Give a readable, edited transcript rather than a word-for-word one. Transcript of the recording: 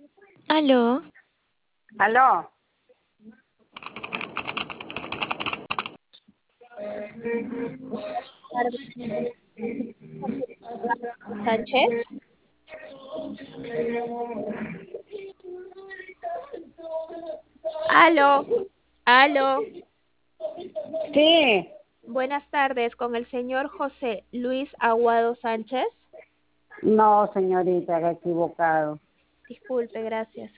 Aló, Aló. tardes, Sánchez. Aló, aló. Sí. Buenas tardes, con el señor José Luis Aguado Sánchez. No, señorita, que equivocado. Disculpe, gracias.